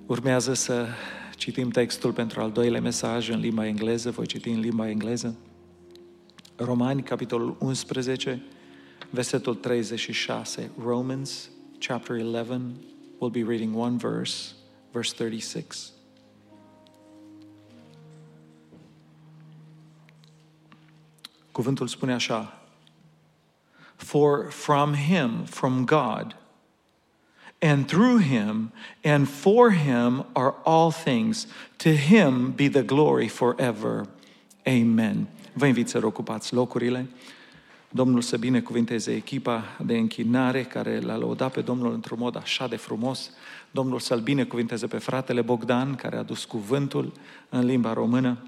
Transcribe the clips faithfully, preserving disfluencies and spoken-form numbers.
Urmează să citim textul pentru al doilea mesaj în limba engleză. Voi citi în limba engleză. Romani, capitolul unsprezece, versetul treizeci și șase. Romans, chapter eleven, we'll be reading one verse, verse thirty-six. Cuvântul spune așa: For from him, from God, and through him, and for him are all things. To him be the glory forever. Amen. Vă invit să ocupați locurile. Domnul să binecuvinteze echipa de închinare care l-a lăudat pe Domnul într-un mod așa de frumos. Domnul să-l binecuvinteze pe fratele Bogdan, care a dus cuvântul în limba română.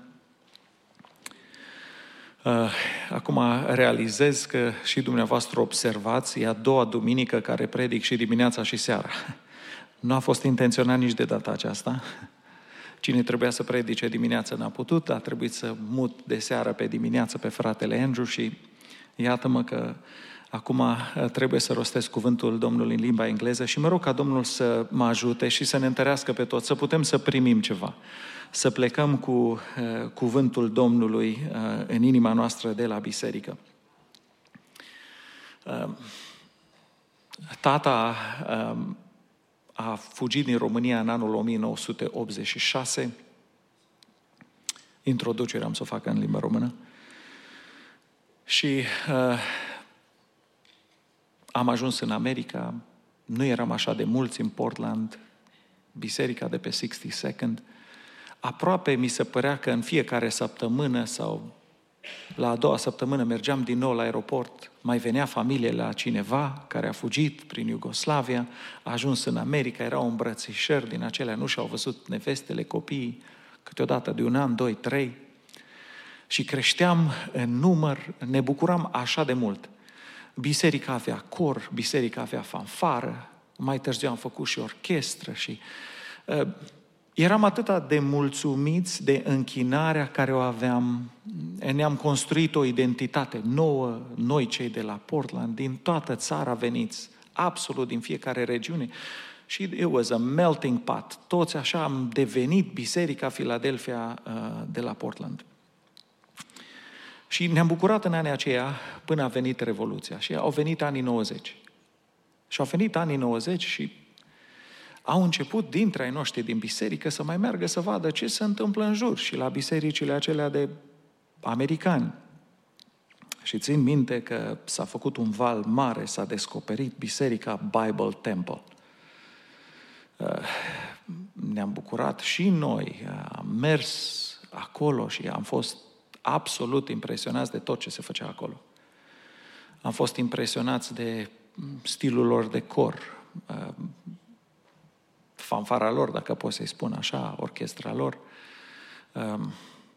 Acum realizez că și dumneavoastră observați, e a doua duminică care predic și dimineața și seara. Nu a fost intenționat nici de data aceasta. Cine trebuia să predice dimineața n-a putut, a trebuit să mut de seară pe dimineață pe fratele Andrew și iată-mă că acum trebuie să rostesc cuvântul Domnului în limba engleză și mă rog ca Domnul să mă ajute și să ne întărească pe toți, să putem să primim ceva. Să plecăm cu uh, cuvântul Domnului uh, în inima noastră de la biserică. Uh, tata uh, a fugit din România în anul o mie nouă sute optzeci și șase. Introducerea am să o fac în limba română. Și uh, am ajuns în America. Nu eram așa de mulți în Portland, biserica de pe sixty-second. Aproape mi se părea că în fiecare săptămână sau la a doua săptămână mergeam din nou la aeroport, mai venea familie la cineva care a fugit prin Iugoslavia, a ajuns în America, erau îmbrățișări din acelea, nu și-au văzut nevestele, copiii, câteodată de un an, doi, trei. Și creșteam în număr, ne bucuram așa de mult. Biserica avea cor, biserica avea fanfară, mai târziu am făcut și orchestră și... Uh, Eram atât de mulțumiți de închinarea care o aveam. Ne-am construit o identitate nouă, noi cei de la Portland, din toată țara veniți, absolut din fiecare regiune. Și it was a melting pot. Toți așa am devenit Biserica Philadelphia de la Portland. Și ne-am bucurat în anii aceia până a venit Revoluția. Și au venit anii nouăzeci. Și au venit anii nouăzeci și au început dintre ai noștri din biserică să mai meargă să vadă ce se întâmplă în jur și la bisericile acelea de americani. Și țin minte că s-a făcut un val mare, s-a descoperit biserica Bible Temple. Ne-am bucurat și noi, am mers acolo și am fost absolut impresionați de tot ce se făcea acolo. Am fost impresionați de stilul lor de cor, fanfara lor, dacă pot să-i spun așa, orchestra lor. Um,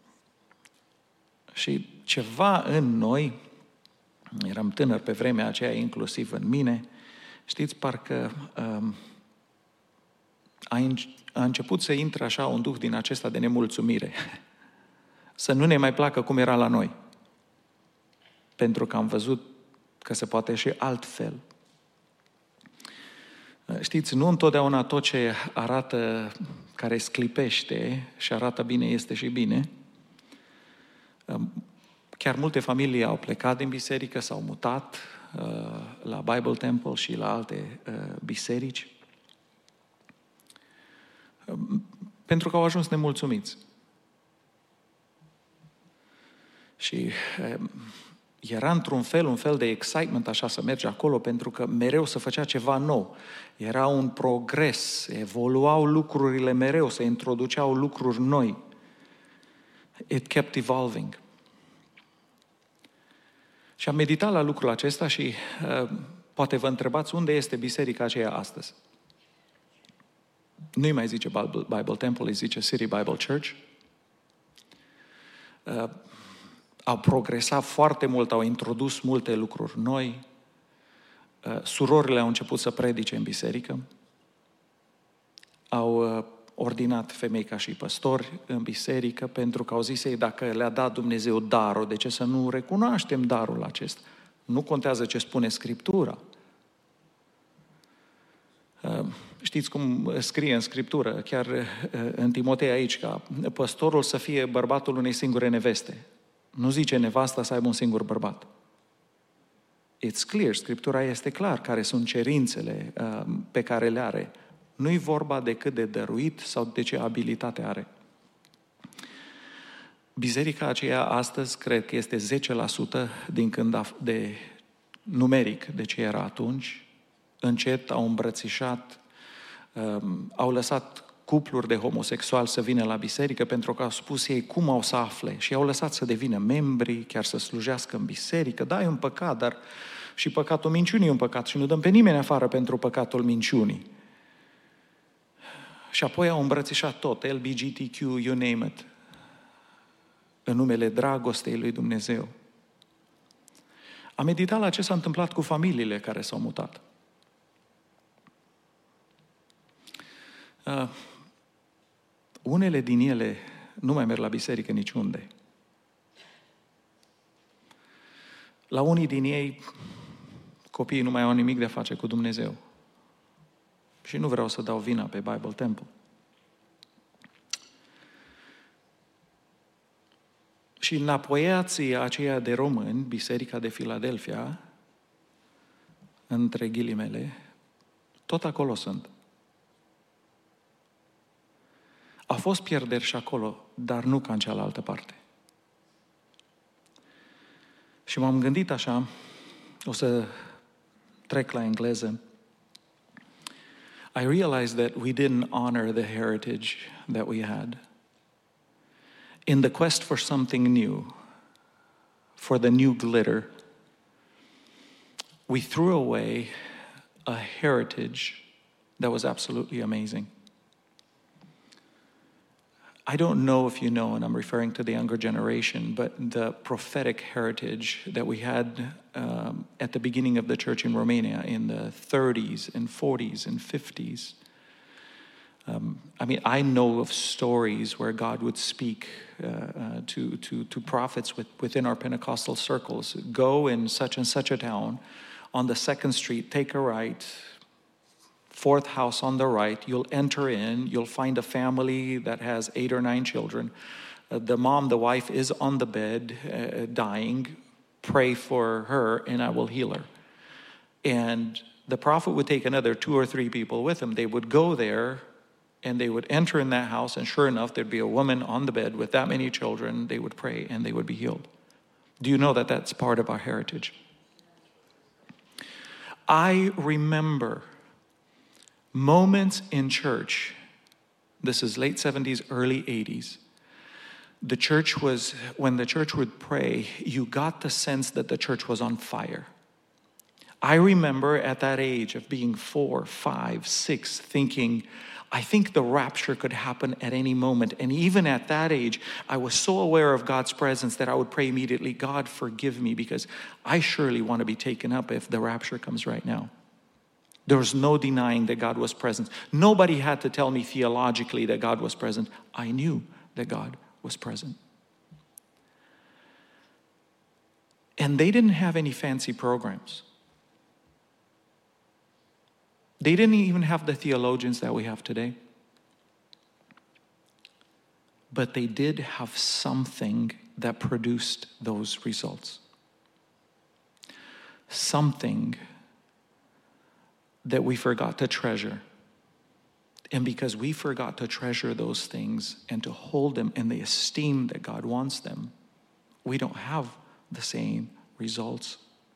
și ceva în noi, eram tânăr pe vremea aceea, inclusiv în mine, știți, parcă um, a, a început să intre așa un duh din acesta de nemulțumire. Să nu ne mai placă cum era la noi. Pentru că am văzut că se poate și altfel. Știți, nu întotdeauna tot ce arată, care sclipește și arată bine, este și bine. Chiar multe familii au plecat din biserică, s-au mutat la Bible Temple și la alte biserici, pentru că au ajuns nemulțumiți. Și era într-un fel, un fel de excitement așa să mergi acolo, pentru că mereu se făcea ceva nou. Era un progres, evoluau lucrurile mereu, se introduceau lucruri noi. It kept evolving. Și am meditat la lucrul acesta și uh, poate vă întrebați unde este biserica aceea astăzi. Nu-i mai zice Bible, Bible Temple, îi zice City Bible Church. Uh, Au progresat foarte mult, au introdus multe lucruri noi. Surorile au început să predice în biserică. Au ordinat femei ca și păstori în biserică pentru că au zis ei, dacă le-a dat Dumnezeu darul, de ce să nu recunoaștem darul acesta? Nu contează ce spune Scriptura. Știți cum scrie în Scriptură, chiar în Timotei aici, ca păstorul să fie bărbatul unei singure neveste. Nu zice nevasta să aibă un singur bărbat. It's clear, Scriptura este clar care sunt cerințele uh, pe care le are. Nu-i vorba decât de dăruit sau de ce abilitate are. Biserica aceea astăzi cred că este zece la sută din când a, de numeric de ce era atunci. Încet au îmbrățișat, um, au lăsat cupluri de homosexuali să vină la biserică pentru că au spus ei cum au să afle și i-au lăsat să devină membri, chiar să slujească în biserică. Da, e un păcat, dar și păcatul minciunii e un păcat și nu dăm pe nimeni afară pentru păcatul minciunii. Și apoi au îmbrățișat tot, L G B T Q, you name it, în numele dragostei lui Dumnezeu. Am meditat la ce s-a întâmplat cu familiile care s-au mutat. Uh, unele din ele nu mai merg la biserică niciunde. La unii din ei, copiii nu mai au nimic de a face cu Dumnezeu. Și nu vreau să dau vina pe Bible Temple. Și înapoiații aceia de români, Biserica de Filadelfia, între ghilimele, tot acolo sunt. Au fost pierderi și acolo, dar nu ca în cealaltă parte. Și m-am gândit așa, o să trec la engleză. I realized that we didn't honor the heritage that we had. In the quest for something new, for the new glitter, we threw away a heritage that was absolutely amazing. I don't know if you know, and I'm referring to the younger generation, but the prophetic heritage that we had um, at the beginning of the church in Romania in the thirties and forties and fifties. Um, I mean, I know of stories where God would speak uh, uh, to, to, to prophets with, within our Pentecostal circles. Go in such and such a town, on the second street, take a right, fourth house on the right, you'll enter in, you'll find a family that has eight or nine children. Uh, the mom, the wife, is on the bed, uh, dying. Pray for her, and I will heal her. And the prophet would take another two or three people with him. They would go there, and they would enter in that house, and sure enough, there'd be a woman on the bed with that many children. They would pray, and they would be healed. Do you know that that's part of our heritage? I remember moments in church, this is late seventies, early eighties, the church was, when the church would pray, you got the sense that the church was on fire. I remember at that age of being four, five, six, thinking, I think the rapture could happen at any moment. And even at that age, I was so aware of God's presence that I would pray immediately, God, forgive me, because I surely want to be taken up if the rapture comes right now. There was no denying that God was present. Nobody had to tell me theologically that God was present. I knew that God was present. And they didn't have any fancy programs. They didn't even have the theologians that we have today. But they did have something that produced those results. Something that we forgot to treasure. And because we forgot to treasure those things and to hold them in the esteem that God wants them, we don't have the same results.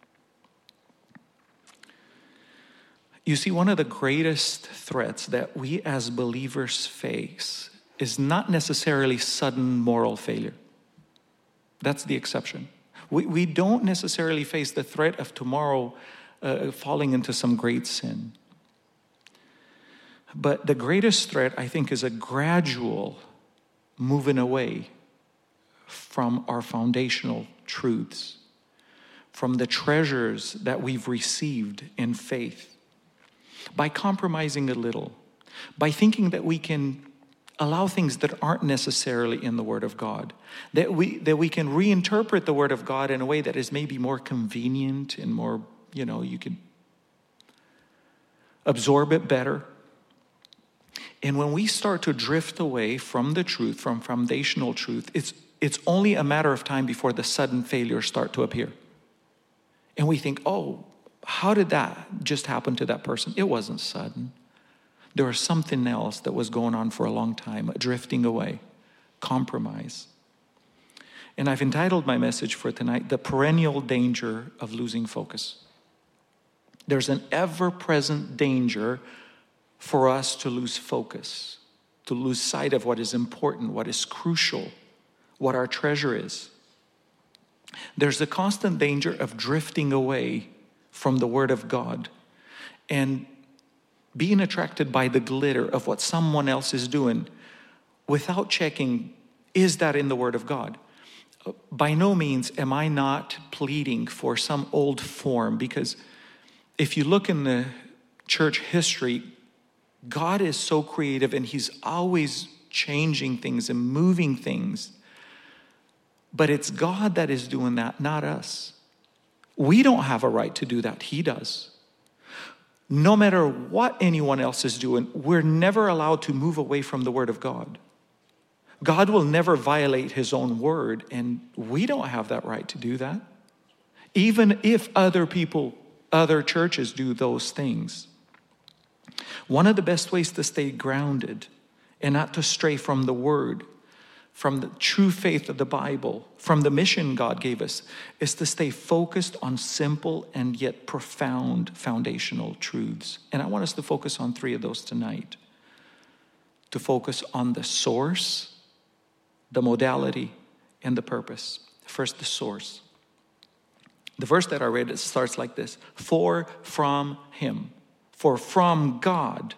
You see, one of the greatest threats that we as believers face is not necessarily sudden moral failure. That's the exception. We, we don't necessarily face the threat of tomorrow uh, falling into some great sin. But the greatest threat, I think, is a gradual moving away from our foundational truths, from the treasures that we've received in faith, by compromising a little, by thinking that we can allow things that aren't necessarily in the Word of God, that we that we can reinterpret the Word of God in a way that is maybe more convenient and more, you know, you could absorb it better. And when we start to drift away from the truth, from foundational truth, it's, it's only a matter of time before the sudden failures start to appear. And we think, oh, how did that just happen to that person? It wasn't sudden. There was something else that was going on for a long time, drifting away, compromise. And I've entitled my message for tonight, The Perennial Danger of Losing Focus. There's an ever-present danger for us to lose focus, to lose sight of what is important, what is crucial, what our treasure is. There's a constant danger of drifting away from the Word of God and being attracted by the glitter of what someone else is doing without checking, is that in the Word of God? By no means am I not pleading for some old form, because if you look in the church history, God is so creative and He's always changing things and moving things. But it's God that is doing that, not us. We don't have a right to do that. He does. No matter what anyone else is doing, we're never allowed to move away from the Word of God. God will never violate His own word, and we don't have that right to do that. Even if other people, other churches do those things. One of the best ways to stay grounded and not to stray from the Word, from the true faith of the Bible, from the mission God gave us, is to stay focused on simple and yet profound foundational truths. And I want us to focus on three of those tonight. To focus on the source, the modality, and the purpose. First, the source. The verse that I read, it starts like this: For from Him, for from God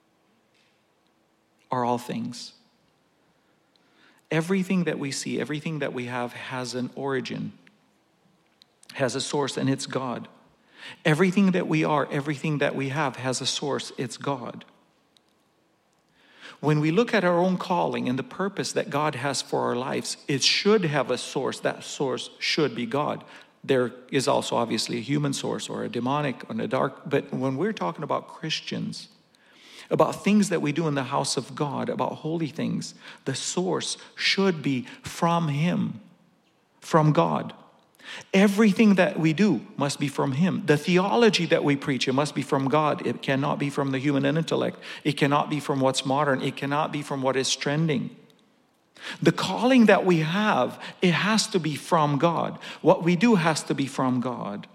are all things. Everything that we see, everything that we have has an origin, has a source, and it's God. Everything that we are, everything that we have has a source, it's God. When we look at our own calling and the purpose that God has for our lives, it should have a source. That source should be God. There is also obviously a human source or a demonic or a dark, but when we're talking about Christians, about things that we do in the house of God, about holy things, the source should be from Him, from God. Everything that we do must be from Him. The theology that we preach, it must be from God. It cannot be from the human intellect. It cannot be from what's modern. It cannot be from what is trending. The calling that we have, it has to be from God. What we do has to be from God.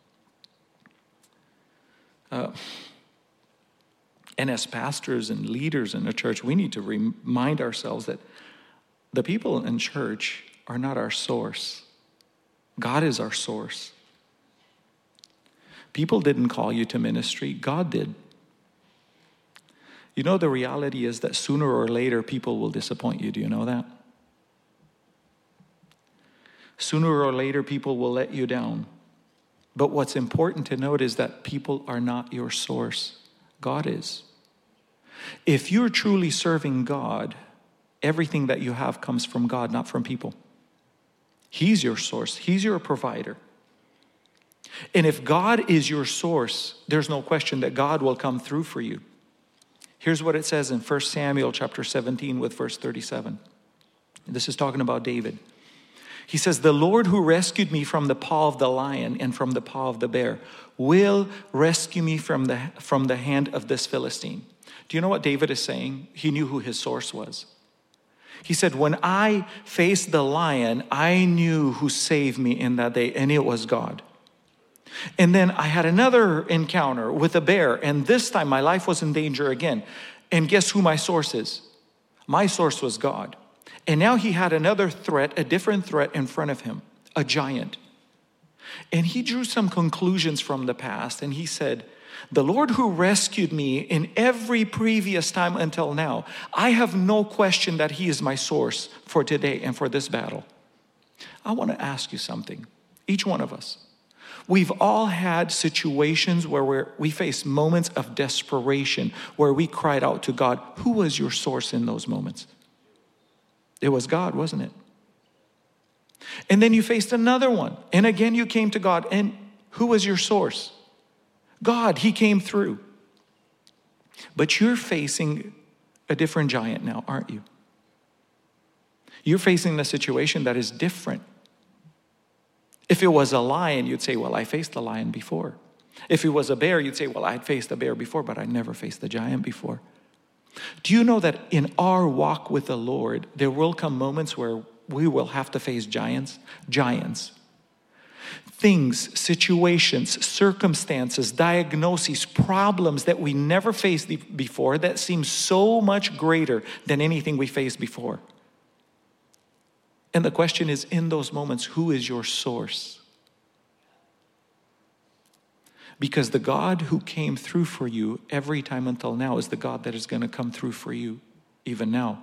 Uh, and as pastors and leaders in the church, we need to remind ourselves that the people in church are not our source. God is our source. People didn't call you to ministry. God did. You know, the reality is that sooner or later people will disappoint you. Do you know that? Sooner or later people will let you down. But what's important to note is that people are not your source. God is. If you're truly serving God, everything that you have comes from God, not from people. He's your source. He's your provider. And if God is your source, there's no question that God will come through for you. Here's what it says in First Samuel chapter seventeen with verse thirty-seven. This is talking about David. He says, "The Lord who rescued me from the paw of the lion and from the paw of the bear will rescue me from the, from the hand of this Philistine." Do you know what David is saying? He knew who his source was. He said, when I faced the lion, I knew who saved me in that day, and it was God. And then I had another encounter with a bear, and this time my life was in danger again. And guess who my source is? My source was God. And now he had another threat, a different threat in front of him, a giant. And he drew some conclusions from the past, and he said, the Lord who rescued me in every previous time until now, I have no question that He is my source for today and for this battle. I want to ask you something, each one of us. We've all had situations where we're, we face moments of desperation, where we cried out to God. Who was your source in those moments? It was God, wasn't it? And then you faced another one, and again you came to God, and who was your source? God. He came through. But you're facing a different giant now, aren't you? You're facing a situation that is different. If it was a lion, you'd say, well, I faced a lion before. If it was a bear, you'd say, well, I'd faced a bear before, but I never faced a giant before. Do you know that in our walk with the Lord, there will come moments where we will have to face giants? Giants. Things, situations, circumstances, diagnoses, problems that we never faced before that seem so much greater than anything we faced before. And the question is, in those moments, who is your source? Because the God who came through for you every time until now is the God that is going to come through for you even now.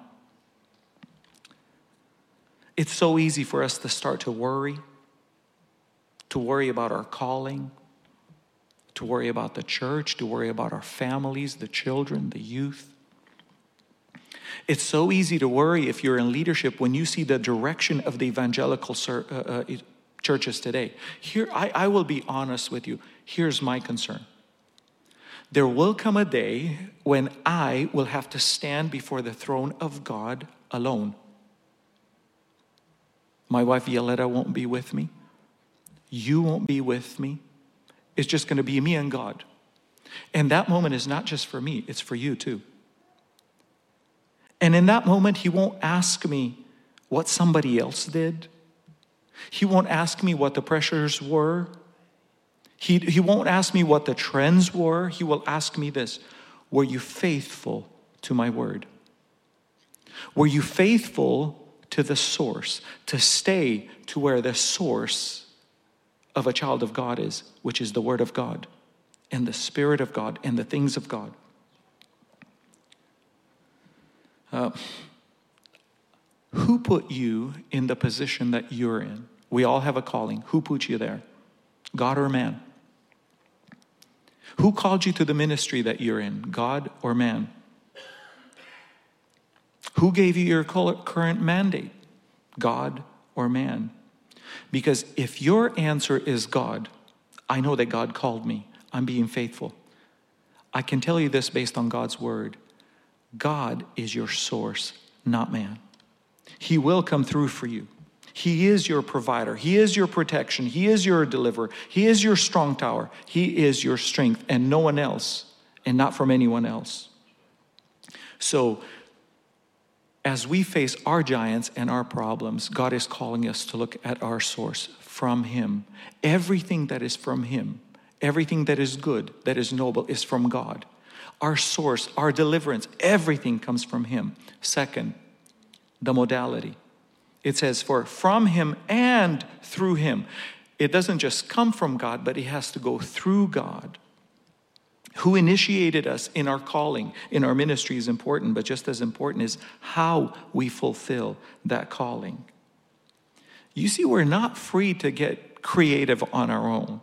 It's so easy for us to start to worry, to worry about our calling, to worry about the church, to worry about our families, the children, the youth. It's so easy to worry if you're in leadership when you see the direction of the evangelical uh, uh, churches today. Here, I, I will be honest with you. Here's my concern. There will come a day when I will have to stand before the throne of God alone. My wife Violetta won't be with me. You won't be with me. It's just going to be me and God. And that moment is not just for me, it's for you too. And in that moment, he won't ask me what somebody else did. He won't ask me what the pressures were. He, he won't ask me what the trends were. He will ask me this: were you faithful to my word? Were you faithful to the source, to stay to where the source of a child of God is, which is the word of God and the Spirit of God and the things of God? Uh, who put you in the position that you're in? We all have a calling. Who put you there? God or man? Who called you to the ministry that you're in? God or man? Who gave you your current mandate? God or man? Because if your answer is God, I know that God called me. I'm being faithful. I can tell you this based on God's word. God is your source, not man. He will come through for you. He is your provider. He is your protection. He is your deliverer. He is your strong tower. He is your strength, and no one else, and not from anyone else. So, as we face our giants and our problems, God is calling us to look at our source from Him. Everything that is from Him, everything that is good, that is noble, is from God. Our source, our deliverance, everything comes from Him. Second, the modality. It says, for from Him and through Him. It doesn't just come from God, but it has to go through God. Who initiated us in our calling, in our ministry is important, but just as important is how we fulfill that calling. You see, we're not free to get creative on our own.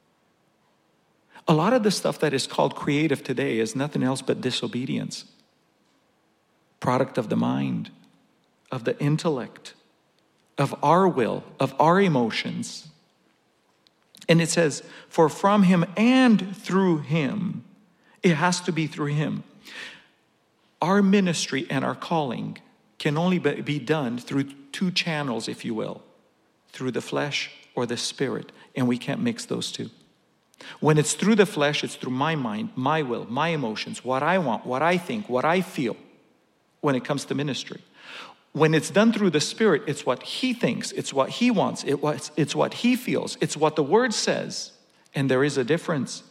A lot of the stuff that is called creative today is nothing else but disobedience. Product of the mind, of the intellect, of our will, of our emotions. And it says, for from Him and through Him. It has to be through Him. Our ministry and our calling can only be done through two channels, if you will. Through the flesh or the Spirit. And we can't mix those two. When it's through the flesh, it's through my mind, my will, my emotions, what I want, what I think, what I feel when it comes to ministry. When it's done through the Spirit, it's what He thinks, it's what He wants, it was, it's what He feels, it's what the Word says, and there is a difference.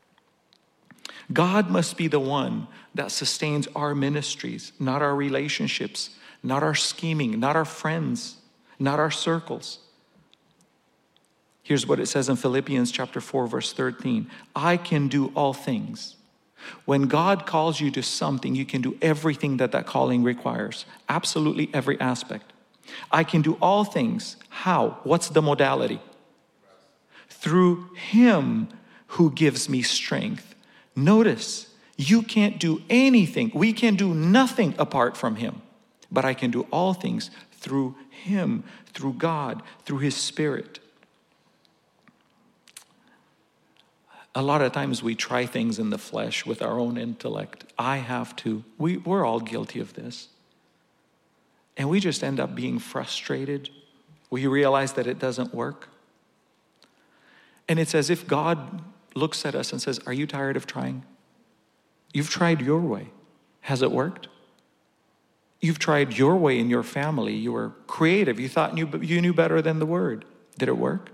God must be the one that sustains our ministries, not our relationships, not our scheming, not our friends, not our circles. Here's what it says in Philippians chapter four, verse thirteen. I can do all things. When God calls you to something, you can do everything that that calling requires. Absolutely every aspect. I can do all things. How? What's the modality? Through Him who gives me strength. Notice, you can't do anything. We can do nothing apart from Him. But I can do all things through Him, through God, through His Spirit. A lot of times we try things in the flesh with our own intellect. I have to. We, we're all guilty of this. And we just end up being frustrated. We realize that it doesn't work. And it's as if God looks at us and says, are you tired of trying? You've tried your way. Has it worked? You've tried your way in your family. You were creative. You thought you, you knew better than the Word. Did it work?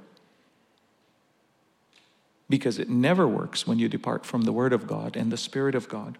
Because it never works when you depart from the Word of God and the Spirit of God.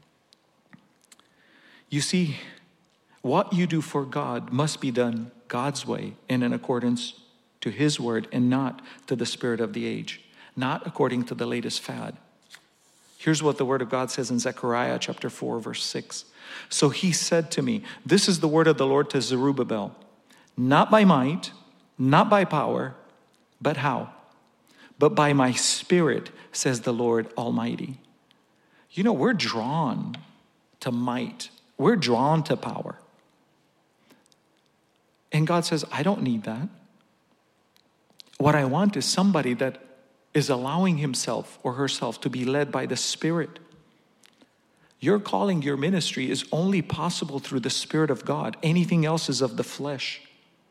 You see, what you do for God must be done God's way and in accordance to His Word and not to the spirit of the age, not according to the latest fad. Here's what the Word of God says in Zechariah chapter four, verse six. So he said to me, this is the word of the Lord to Zerubbabel, not by might, not by power, but how? But by my Spirit, says the Lord Almighty. You know, we're drawn to might. We're drawn to power. And God says, I don't need that. What I want is somebody that is allowing himself or herself to be led by the Spirit. Your calling, your ministry is only possible through the Spirit of God. Anything else is of the flesh.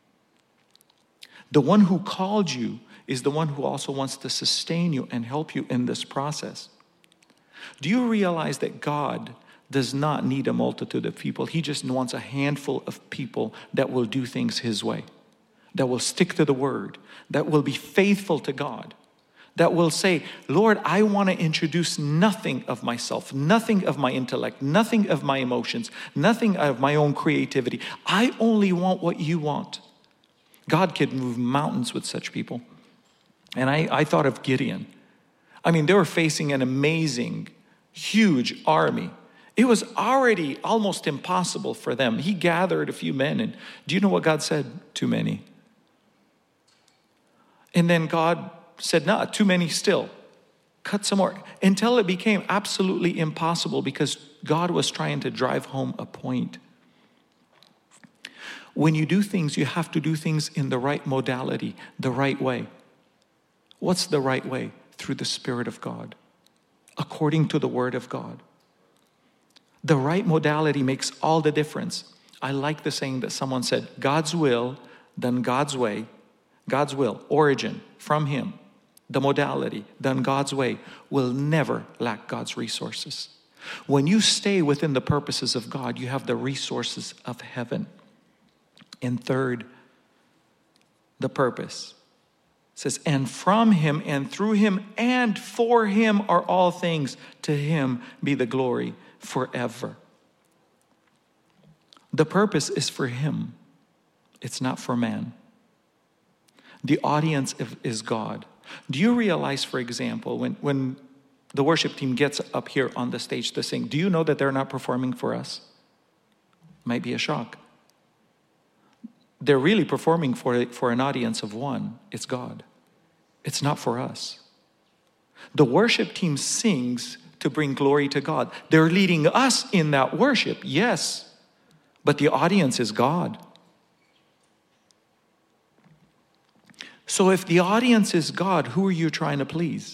The one who called you is the one who also wants to sustain you and help you in this process. Do you realize that God does not need a multitude of people? He just wants a handful of people that will do things His way, that will stick to the Word, that will be faithful to God, that will say, Lord, I want to introduce nothing of myself, nothing of my intellect, nothing of my emotions, nothing of my own creativity. I only want what you want. God could move mountains with such people. And I, I thought of Gideon. I mean, they were facing an amazing, huge army. It was already almost impossible for them. He gathered a few men, and do you know what God said? Too many. And then God said, no, too many still. Cut some more. Until it became absolutely impossible because God was trying to drive home a point. When you do things, you have to do things in the right modality, the right way. What's the right way? Through the Spirit of God, according to the Word of God. The right modality makes all the difference. I like the saying that someone said, God's will, then God's way. God's will, origin, from Him. The modality, done God's way, will never lack God's resources. When you stay within the purposes of God, you have the resources of heaven. And third, the purpose. It says, and from Him and through Him and for Him are all things. To Him be the glory forever. The purpose is for Him. It's not for man. The audience is God. Do you realize, for example, when, when the worship team gets up here on the stage to sing, do you know that they're not performing for us? Might be a shock. They're really performing for, for an audience of one. It's God. It's not for us. The worship team sings to bring glory to God. They're leading us in that worship, yes, but the audience is God. So if the audience is God, who are you trying to please?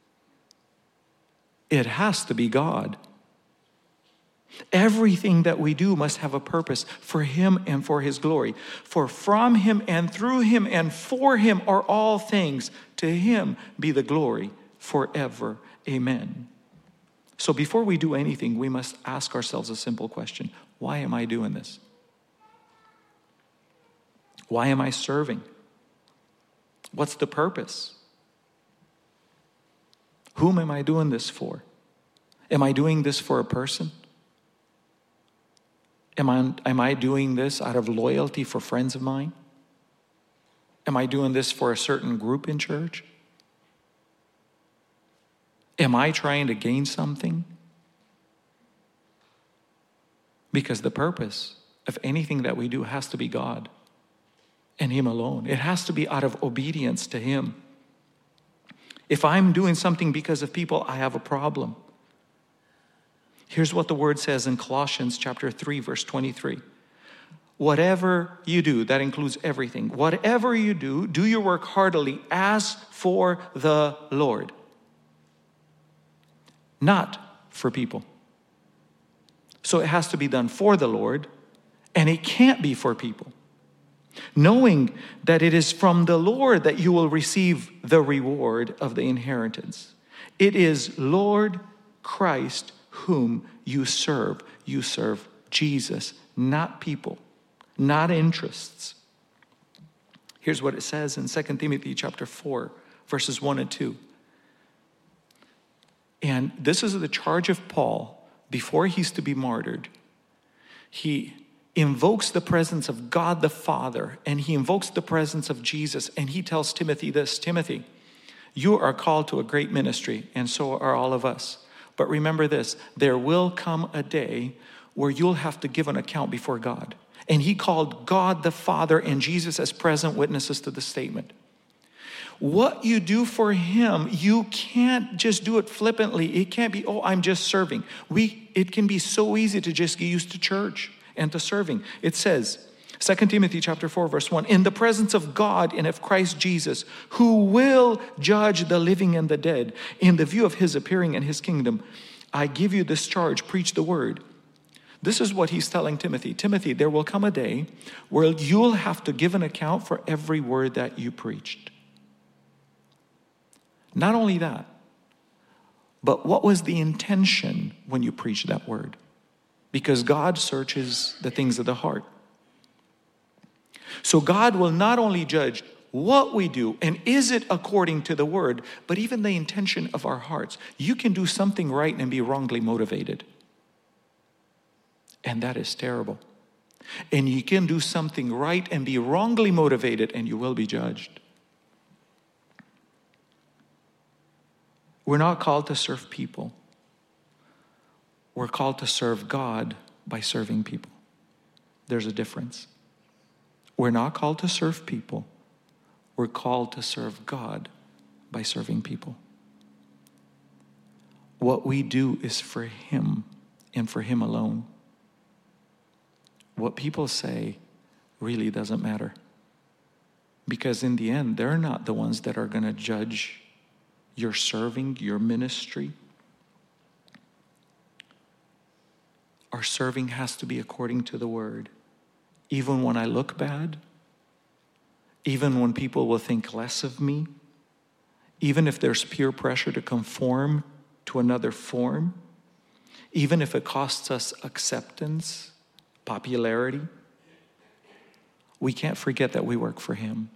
It has to be God. Everything that we do must have a purpose for Him and for His glory. For from Him and through Him and for Him are all things. To Him be the glory forever. Amen. So before we do anything, we must ask ourselves a simple question. Why am I doing this? Why am I serving? What's the purpose? Whom am I doing this for? Am I doing this for a person? Am I, am I doing this out of loyalty for friends of mine? Am I doing this for a certain group in church? Am I trying to gain something? Because the purpose of anything that we do has to be God and Him alone. It has to be out of obedience to Him. If I'm doing something because of people, I have a problem. Here's what the Word says in Colossians chapter three, verse twenty-three. Whatever you do, that includes everything. Whatever you do, do your work heartily as for the Lord. not for people. So it has to be done for the Lord, and it can't be for people. Knowing that it is from the Lord that you will receive the reward of the inheritance. It is Lord Christ whom you serve. You serve Jesus, not people, not interests. Here's what it says in Second Timothy chapter four, verses one and two. And this is the charge of Paul before he's to be martyred. He invokes the presence of God the Father, and he invokes the presence of Jesus, and he tells Timothy this, Timothy, you are called to a great ministry, and so are all of us. But remember this, there will come a day where you'll have to give an account before God. And he called God the Father and Jesus as present witnesses to the statement. What you do for him, you can't just do it flippantly. It can't be, oh, I'm just serving. We, it can be so easy to just get used to church and to serving. It says, Second Timothy chapter four, verse one, in the presence of God and of Christ Jesus, who will judge the living and the dead, in the view of his appearing and his kingdom, I give you this charge, preach the word. This is what he's telling Timothy. Timothy, there will come a day where you'll have to give an account for every word that you preached. Not only that, but what was the intention when you preached that word? Because God searches the things of the heart. So God will not only judge what we do and is it according to the word, but even the intention of our hearts. You can do something right and be wrongly motivated. And that is terrible. And you can do something right and be wrongly motivated, and you will be judged. We're not called to serve people. We're called to serve God by serving people. There's a difference. We're not called to serve people. We're called to serve God by serving people. What we do is for him and for him alone. What people say really doesn't matter. Because in the end, they're not the ones that are going to judge your serving, your ministry. Our serving has to be according to the word. Even when I look bad, even when people will think less of me, even if there's peer pressure to conform to another form, even if it costs us acceptance, popularity, we can't forget that we work for him.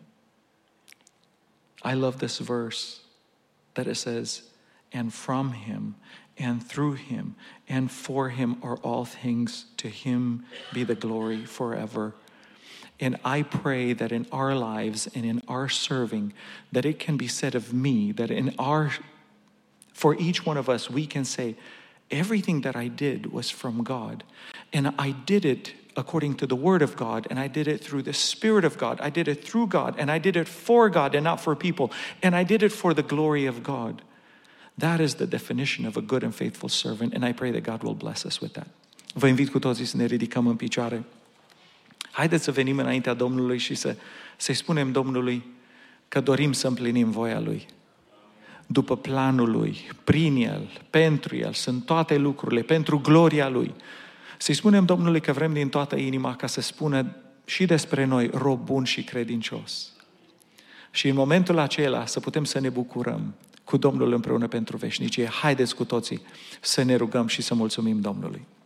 I love this verse that it says, and from him, and through him, and for him are all things. To him be the glory forever. And I pray that in our lives and in our serving, that it can be said of me, that in our, for each one of us, we can say, everything that I did was from God. And I did it according to the word of God, and I did it through the Spirit of God. I did it through God, and I did it for God and not for people. And I did it for the glory of God. That is the definition of a good and faithful servant, and I pray that God will bless us with that. Vă invit cu toții să ne ridicăm în picioare. Haideți să venim înaintea Domnului și să, să-i spunem Domnului că dorim să împlinim voia Lui. După planul Lui, prin El, pentru El, sunt toate lucrurile, pentru gloria Lui. Să-i spunem Domnului că vrem din toată inima ca să spună și despre noi rob bun și credincios. Și în momentul acela să putem să ne bucurăm cu Domnul împreună pentru veșnicie. Haideți cu toții să ne rugăm și să mulțumim Domnului.